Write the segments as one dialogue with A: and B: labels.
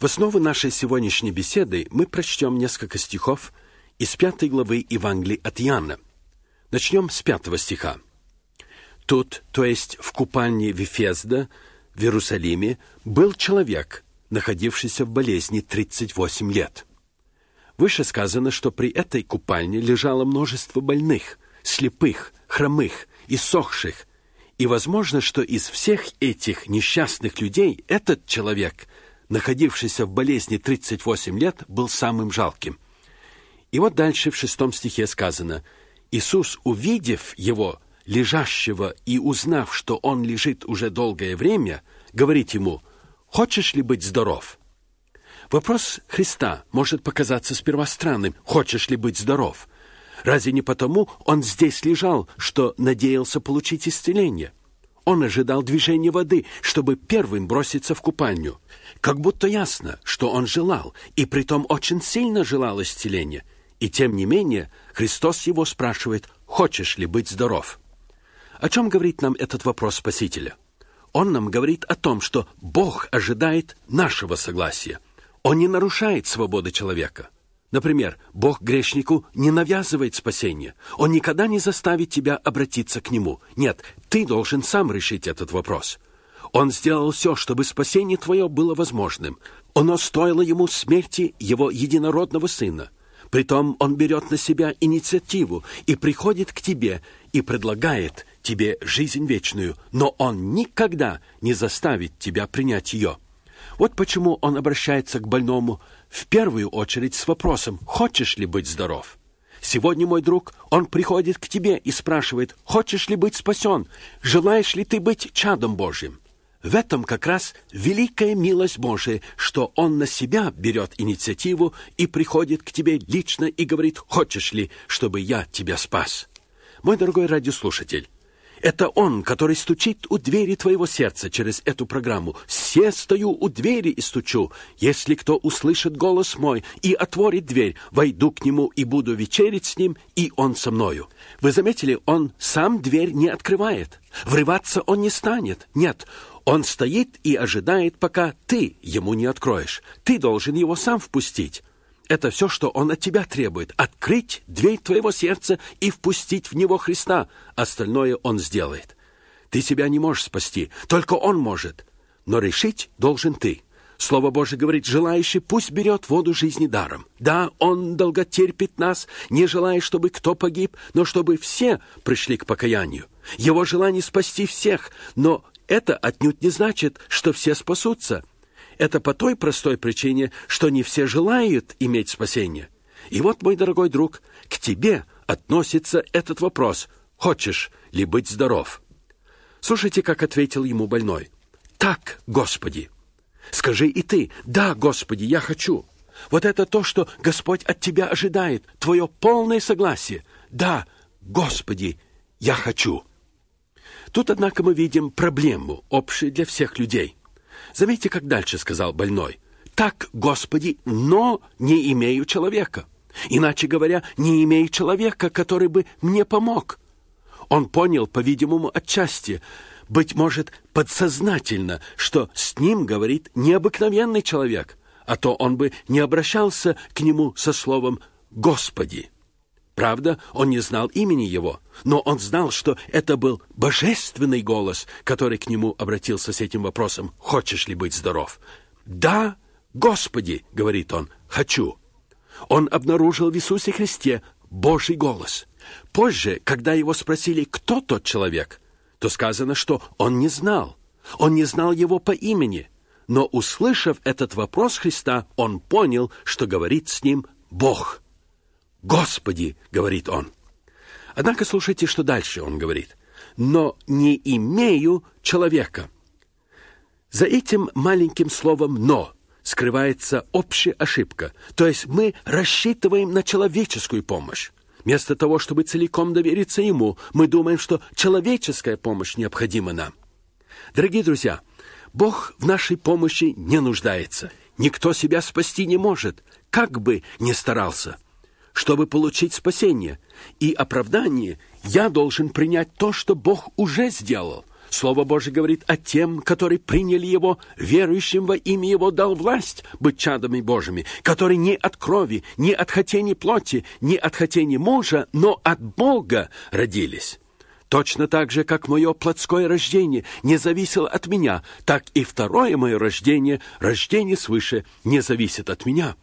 A: В основу нашей сегодняшней беседы мы прочтем несколько стихов из 5 главы Евангелия от Иоанна. Начнем с 5 стиха. «Тут, то есть в купальне Вифезда, в Иерусалиме, был человек, находившийся в болезни 38 лет. Выше сказано, что при этой купальне лежало множество больных, слепых, хромых, иссохших, и возможно, что из всех этих несчастных людей этот человек, находившийся в болезни 38 лет, был самым жалким. И вот дальше в 6 стихе сказано: «Иисус, увидев его, лежащего, и узнав, что он лежит уже долгое время, говорит ему: „Хочешь ли быть здоров?“» Вопрос Христа может показаться сперва странным: «Хочешь ли быть здоров?». Разве не потому он здесь лежал, что надеялся получить исцеление? Он ожидал движения воды, чтобы первым броситься в купальню. Как будто ясно, что он желал, и притом очень сильно желал исцеления. И тем не менее Христос его спрашивает: «Хочешь ли быть здоров?». О чем говорит нам этот вопрос Спасителя? Он нам говорит о том, что Бог ожидает нашего согласия. Он не нарушает свободы человека. Например, Бог грешнику не навязывает спасение. Он никогда не заставит тебя обратиться к Нему. Нет, ты должен сам решить этот вопрос. Он сделал все, чтобы спасение твое было возможным. Оно стоило Ему смерти Его единородного Сына. Притом Он берет на себя инициативу и приходит к тебе и предлагает тебе жизнь вечную, но Он никогда не заставит тебя принять ее. Вот почему Он обращается к больному в первую очередь с вопросом: «Хочешь ли быть здоров?». Сегодня, мой друг, Он приходит к тебе и спрашивает: «Хочешь ли быть спасен? Желаешь ли ты быть чадом Божьим?». В этом как раз великая милость Божия, что Он на себя берет инициативу и приходит к тебе лично и говорит: «Хочешь ли, чтобы я тебя спас?». Мой дорогой радиослушатель, это Он, который стучит у двери твоего сердца через эту программу. «Се стою у двери и стучу. Если кто услышит голос мой и отворит дверь, войду к нему и буду вечерить с ним, и он со мною». Вы заметили, Он сам дверь не открывает. Врываться Он не станет. Нет, Он стоит и ожидает, пока ты ему не откроешь. Ты должен его сам впустить. Это все, что Он от тебя требует: открыть дверь твоего сердца и впустить в него Христа. Остальное Он сделает. Ты себя не можешь спасти, только Он может. Но решить должен ты. Слово Божие говорит: «Желающий пусть берет воду жизни даром». Да, Он долготерпит нас, не желая, чтобы кто погиб, но чтобы все пришли к покаянию. Его желание спасти всех, но это отнюдь не значит, что все спасутся. Это по той простой причине, что не все желают иметь спасение. И вот, мой дорогой друг, к тебе относится этот вопрос: «Хочешь ли быть здоров?». Слушайте, как ответил ему больной: «Так, Господи». Скажи и ты: «Да, Господи, я хочу». Вот это то, что Господь от тебя ожидает, твое полное согласие. «Да, Господи, я хочу». Тут, однако, мы видим проблему, общую для всех людей. Заметьте, как дальше сказал больной: «Так, Господи, но не имею человека». Иначе говоря, не имею человека, который бы мне помог. Он понял, по-видимому, отчасти, быть может, подсознательно, что с ним говорит необыкновенный человек, а то он бы не обращался к нему со словом «Господи». Правда, он не знал имени его, но он знал, что это был божественный голос, который к нему обратился с этим вопросом: «Хочешь ли быть здоров?». «Да, Господи», — говорит он, — «хочу». Он обнаружил в Иисусе Христе Божий голос. Позже, когда его спросили, кто тот человек, то сказано, что он не знал. Он не знал его по имени. Но, услышав этот вопрос Христа, он понял, что говорит с ним Бог. «Господи», — говорит он. Однако слушайте, что дальше он говорит: «Но не имею человека». За этим маленьким словом «но» скрывается общая ошибка. То есть мы рассчитываем на человеческую помощь. Вместо того, чтобы целиком довериться Ему, мы думаем, что человеческая помощь необходима нам. Дорогие друзья, Бог в нашей помощи не нуждается. Никто себя спасти не может, как бы ни старался. Чтобы получить спасение и оправдание, я должен принять то, что Бог уже сделал. Слово Божие говорит о тем, которые приняли Его, верующим во имя Его дал власть быть чадами Божьими, которые не от крови, не от хотений плоти, не от хотений мужа, но от Бога родились. Точно так же, как мое плотское рождение не зависело от меня, так и второе мое рождение, рождение свыше, не зависит от меня.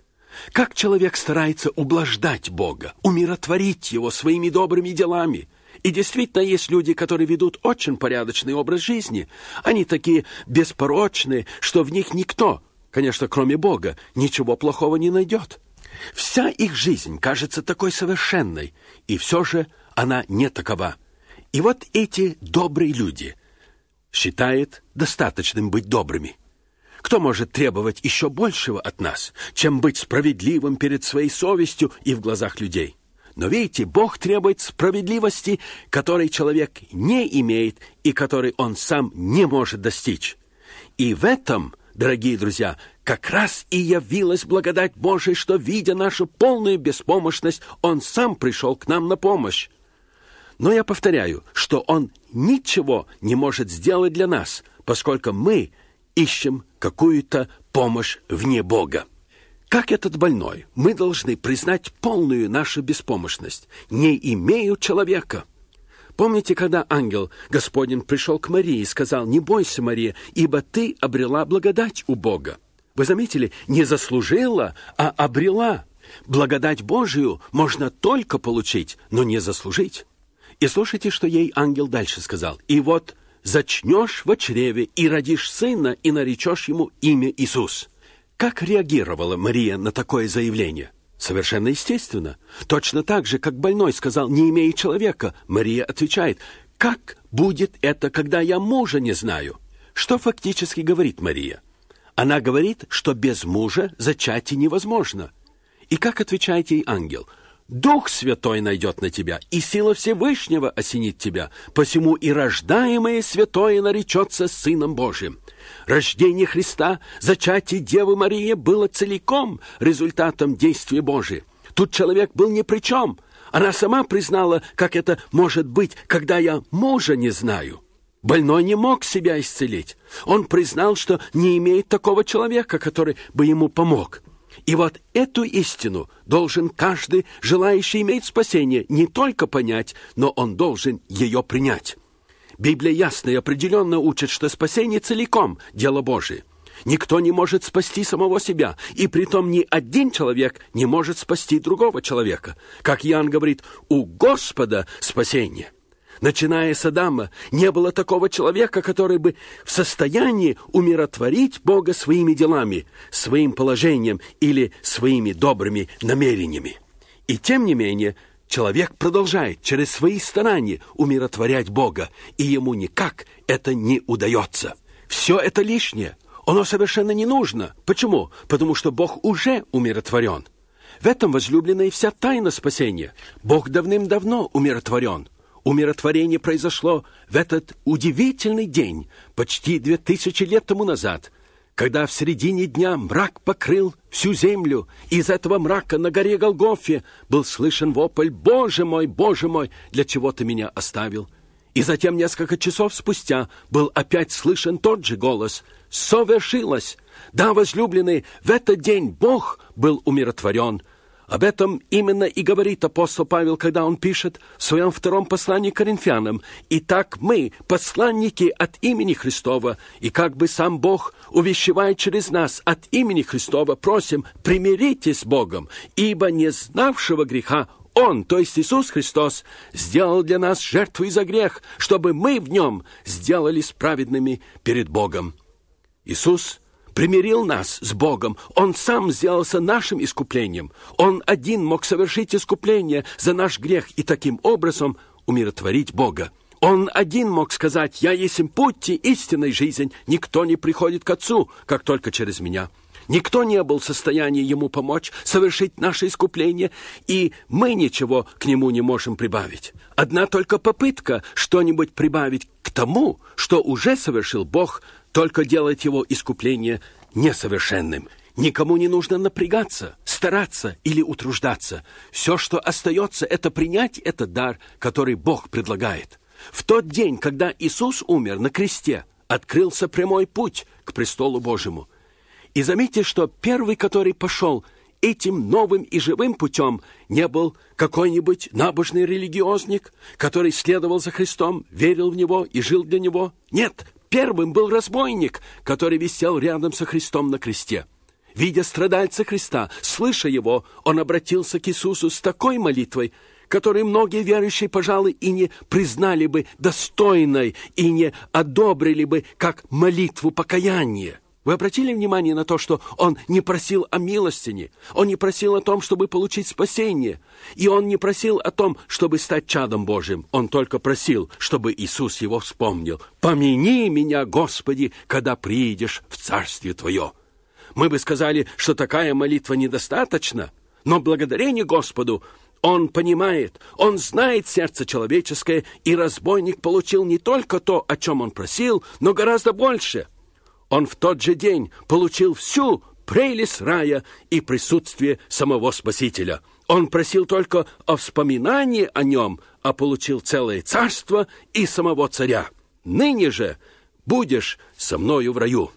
A: Как человек старается ублаждать Бога, умиротворить Его своими добрыми делами? И действительно, есть люди, которые ведут очень порядочный образ жизни. Они такие беспорочные, что в них никто, конечно, кроме Бога, ничего плохого не найдет. Вся их жизнь кажется такой совершенной, и все же она не такова. И вот эти добрые люди считают достаточным быть добрыми. Кто может требовать еще большего от нас, чем быть справедливым перед своей совестью и в глазах людей? Но видите, Бог требует справедливости, которой человек не имеет и которой он сам не может достичь. И в этом, дорогие друзья, как раз и явилась благодать Божия, что, видя нашу полную беспомощность, Он сам пришел к нам на помощь. Но я повторяю, что Он ничего не может сделать для нас, поскольку мы ищем какую-то помощь вне Бога. Как этот больной, мы должны признать полную нашу беспомощность, не имея человека. Помните, когда ангел Господень пришел к Марии и сказал: «Не бойся, Мария, ибо ты обрела благодать у Бога». Вы заметили, не заслужила, а обрела. Благодать Божию можно только получить, но не заслужить. И слушайте, что ей ангел дальше сказал. «И вот зачнешь во чреве, и родишь сына, и наречешь ему имя Иисус». Как реагировала Мария на такое заявление? Совершенно естественно. Точно так же, как больной сказал: «Не имея человека», Мария отвечает: «Как будет это, когда я мужа не знаю?» Что фактически говорит Мария? Она говорит, что без мужа зачатие невозможно. И как отвечает ей ангел? «Дух Святой найдет на тебя, и сила Всевышнего осенит тебя, посему и рождаемое святое наречется Сыном Божиим». Рождение Христа, зачатие Девы Марии было целиком результатом действия Божия. Тут человек был ни при чем. Она сама признала, как это может быть, когда я мужа не знаю. Больной не мог себя исцелить. Он признал, что не имеет такого человека, который бы ему помог. И вот эту истину должен каждый, желающий иметь спасение, не только понять, но он должен ее принять. Библия ясно и определенно учит, что спасение целиком – дело Божие. Никто не может спасти самого себя, и притом ни один человек не может спасти другого человека. Как Иоанн говорит, у Господа спасение. Начиная с Адама, не было такого человека, который бы в состоянии умиротворить Бога своими делами, своим положением или своими добрыми намерениями. И тем не менее, человек продолжает через свои старания умиротворять Бога, и ему никак это не удается. Все это лишнее, оно совершенно не нужно. Почему? Потому что Бог уже умиротворен. В этом возлюблена и вся тайна спасения. Бог давным-давно умиротворен. Умиротворение произошло в этот удивительный день, почти 2000 лет тому назад, когда в середине дня мрак покрыл всю землю, и из этого мрака на горе Голгофе был слышен вопль: Боже мой, для чего ты меня оставил?» И затем несколько часов спустя был опять слышен тот же голос: «Совершилось!» Да, возлюбленные, в этот день Бог был умиротворен. Об этом именно и говорит апостол Павел, когда он пишет в своем втором послании к Коринфянам: «Итак мы, посланники от имени Христова, и как бы сам Бог увещевает через нас от имени Христова, просим, примиритесь с Богом, ибо не знавшего греха Он, то есть Иисус Христос, сделал для нас жертву за грех, чтобы мы в Нем сделались праведными перед Богом». Иисус примирил нас с Богом. Он сам сделался нашим искуплением. Он один мог совершить искупление за наш грех и таким образом умиротворить Бога. Он один мог сказать: «Я есть путь и истинная жизнь, никто не приходит к Отцу, как только через меня». Никто не был в состоянии ему помочь совершить наше искупление, и мы ничего к нему не можем прибавить. Одна только попытка что-нибудь прибавить к тому, что уже совершил Бог, только делает его искупление несовершенным. Никому не нужно напрягаться, стараться или утруждаться. Все, что остается, это принять этот дар, который Бог предлагает. В тот день, когда Иисус умер на кресте, открылся прямой путь к престолу Божьему. И заметьте, что первый, который пошел этим новым и живым путем, не был какой-нибудь набожный религиозник, который следовал за Христом, верил в Него и жил для Него. Нет, первым был разбойник, который висел рядом со Христом на кресте. Видя страдальца Христа, слыша Его, он обратился к Иисусу с такой молитвой, которую многие верующие, пожалуй, и не признали бы достойной, и не одобрили бы как молитву покаяния. Вы обратили внимание на то, что он не просил о милостине, он не просил о том, чтобы получить спасение, и он не просил о том, чтобы стать чадом Божьим, он только просил, чтобы Иисус его вспомнил. «Помяни меня, Господи, когда приидешь в Царствие Твое». Мы бы сказали, что такая молитва недостаточна, но благодарение Господу он понимает, он знает сердце человеческое, и разбойник получил не только то, о чем он просил, но гораздо больше. Он в тот же день получил всю прелесть рая и присутствие самого Спасителя. Он просил только о вспоминании о нем, а получил целое царство и самого царя. Ныне же будешь со мною в раю.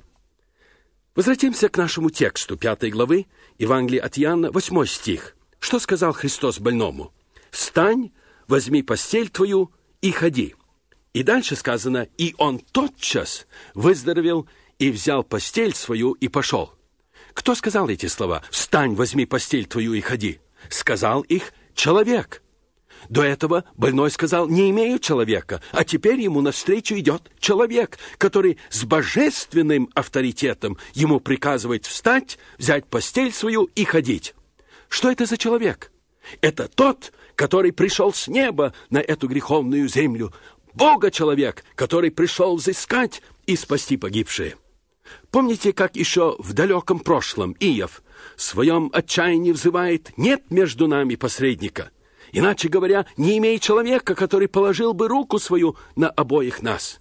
A: Возвратимся к нашему тексту 5 главы Евангелия от Иоанна, 8 стих. Что сказал Христос больному? «Встань, возьми постель твою и ходи». И дальше сказано: «И он тотчас выздоровел и взял постель свою и пошел». Кто сказал эти слова? «Встань, возьми постель твою и ходи»? Сказал их человек. До этого больной сказал: «Не имею человека», а теперь ему навстречу идет человек, который с божественным авторитетом ему приказывает встать, взять постель свою и ходить. Что это за человек? Это тот, который пришел с неба на эту греховную землю. Бога-человек, который пришел взыскать и спасти погибшие. Помните, как еще в далеком прошлом Иов в своем отчаянии взывает: «Нет между нами посредника». Иначе говоря, не имея человека, который положил бы руку свою на обоих нас.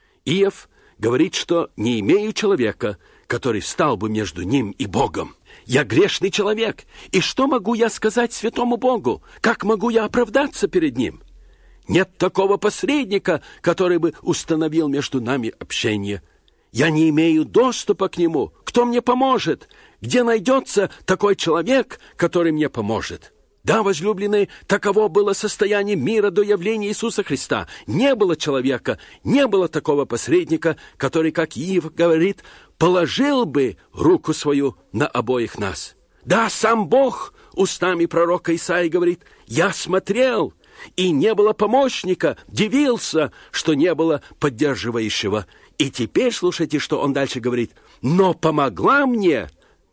A: Иов говорит, что не имею человека, который встал бы между ним и Богом. Я грешный человек, и что могу я сказать святому Богу? Как могу я оправдаться перед Ним? Нет такого посредника, который бы установил между нами общение. Я не имею доступа к Нему. Кто мне поможет? Где найдется такой человек, который мне поможет? Да, возлюбленные, таково было состояние мира до явления Иисуса Христа. Не было человека, не было такого посредника, который, как Иов говорит, положил бы руку свою на обоих нас. Да, сам Бог устами пророка Исаии говорит: «Я смотрел, и не было помощника, дивился, что не было поддерживающего». И теперь слушайте, что он дальше говорит: «Но помогла мне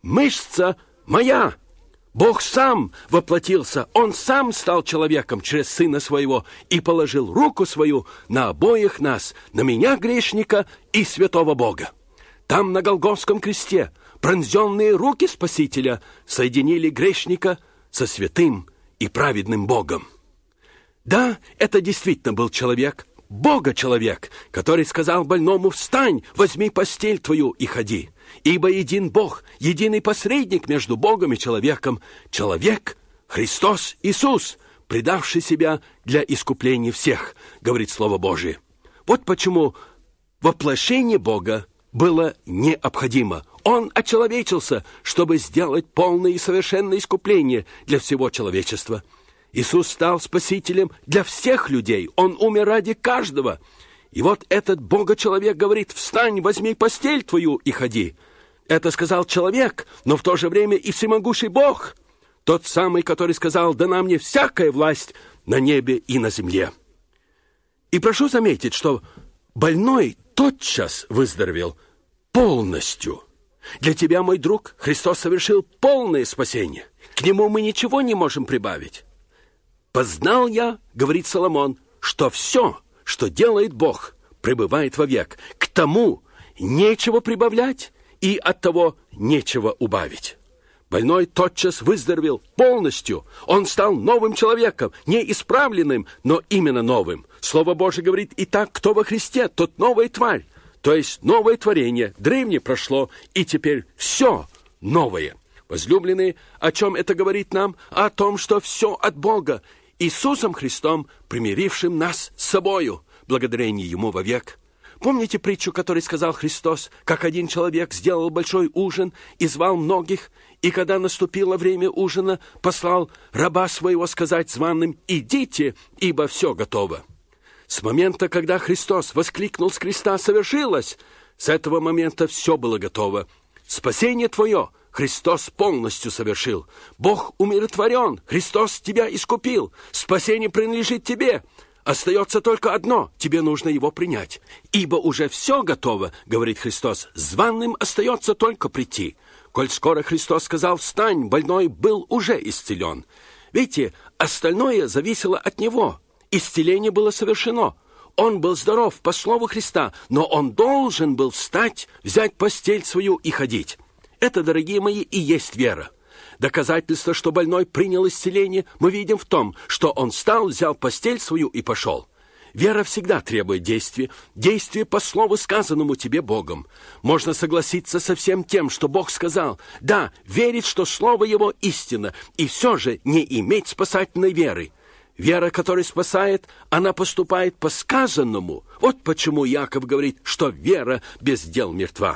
A: мышца моя». Бог сам воплотился, Он сам стал человеком через Сына Своего и положил руку Свою на обоих нас, на меня, грешника, и святого Бога. Там, на Голгофском кресте, пронзенные руки Спасителя соединили грешника со святым и праведным Богом. Да, это действительно был человек, Бога-человек, который сказал больному: «Встань, возьми постель твою и ходи». Ибо един Бог, единый посредник между Богом и человеком, человек, Христос Иисус, предавший себя для искупления всех, говорит Слово Божие. Вот почему воплощение Бога было необходимо. Он очеловечился, чтобы сделать полное и совершенное искупление для всего человечества. Иисус стал спасителем для всех людей. Он умер ради каждого. И вот этот Бога-человек говорит: «Встань, возьми постель твою и ходи». Это сказал человек, но в то же время и всемогущий Бог, тот самый, который сказал: «Дана мне всякая власть на небе и на земле». И прошу заметить, что больной тотчас выздоровел полностью. Для тебя, мой друг, Христос совершил полное спасение. К Нему мы ничего не можем прибавить. «Познал я, — говорит Соломон, — что все, что делает Бог, пребывает вовек. К тому нечего прибавлять, и от того нечего убавить». Больной тотчас выздоровел полностью. Он стал новым человеком, не исправленным, но именно новым. Слово Божие говорит: «Итак, кто во Христе, тот новая тварь». То есть новое творение, древнее прошло, и теперь все новое. Возлюбленные, о чем это говорит нам? О том, что все от Бога, Иисусом Христом, примирившим нас с собою. благодарение Ему вовек. Помните притчу, которую сказал Христос, как один человек сделал большой ужин и звал многих, и когда наступило время ужина, послал раба своего сказать званым: «Идите, ибо все готово». С момента, когда Христос воскликнул с креста: «Совершилось!», с этого момента все было готово. Спасение твое Христос полностью совершил. Бог умиротворен, Христос тебя искупил. Спасение принадлежит тебе. Остается только одно – тебе нужно его принять. «Ибо уже все готово, — говорит Христос, — званым остается только прийти». Коль скоро Христос сказал: «Встань», больной был уже исцелен. Видите, остальное зависело от Него. Исцеление было совершено. Он был здоров по слову Христа, но он должен был встать, взять постель свою и ходить. Это, дорогие мои, и есть вера. Доказательство, что больной принял исцеление, мы видим в том, что он встал, взял постель свою и пошел. Вера всегда требует действия по слову, сказанному тебе Богом. Можно согласиться со всем тем, что Бог сказал, да, верить, что слово Его истина, и все же не иметь спасательной веры. Вера, которая спасает, она поступает по сказанному. Вот почему Иаков говорит, что вера без дел мертва.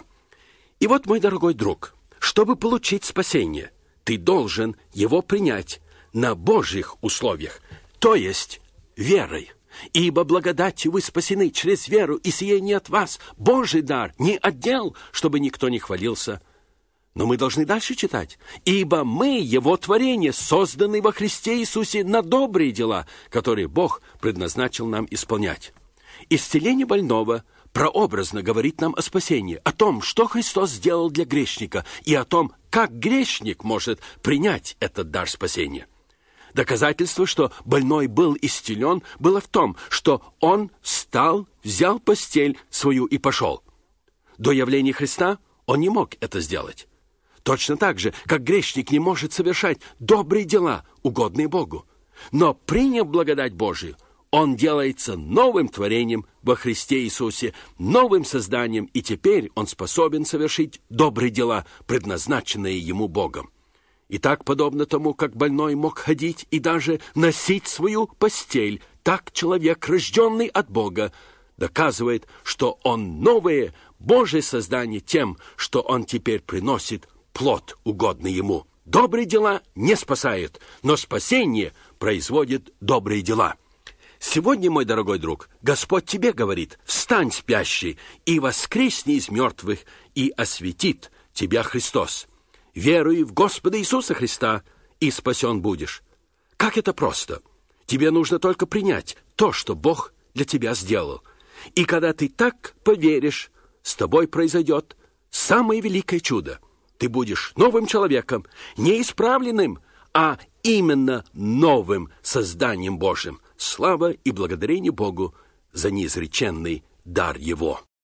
A: И вот, мой дорогой друг, чтобы получить спасение, ты должен его принять на Божьих условиях, то есть верой. Ибо благодатью вы спасены через веру, и сие не от вас, Божий дар, не от дел, чтобы никто не хвалился. Но мы должны дальше читать. «Ибо мы, Его творение, созданы во Христе Иисусе на добрые дела, которые Бог предназначил нам исполнять». Исцеление больного прообразно говорит нам о спасении, о том, что Христос сделал для грешника, и о том, как грешник может принять этот дар спасения. Доказательство, что больной был исцелен, было в том, что он встал, взял постель свою и пошел. До явления Христа он не мог это сделать. Точно так же, как грешник не может совершать добрые дела, угодные Богу. Но, приняв благодать Божию, он делается новым творением во Христе Иисусе, новым созданием, и теперь он способен совершить добрые дела, предназначенные ему Богом. И так, подобно тому, как больной мог ходить и даже носить свою постель, так человек, рожденный от Бога, доказывает, что он новое Божие создание тем, что он теперь приносит плод, угодный ему. Добрые дела не спасают, но спасение производит добрые дела. Сегодня, мой дорогой друг, Господь тебе говорит: «Встань, спящий, и воскресни из мертвых, и осветит тебя Христос. Веруй в Господа Иисуса Христа, и спасен будешь». Как это просто! Тебе нужно только принять то, что Бог для тебя сделал. И когда ты так поверишь, с тобой произойдет самое великое чудо. Ты будешь новым человеком, не исправленным, а именно новым созданием Божьим. Слава и благодарение Богу за неизреченный дар Его.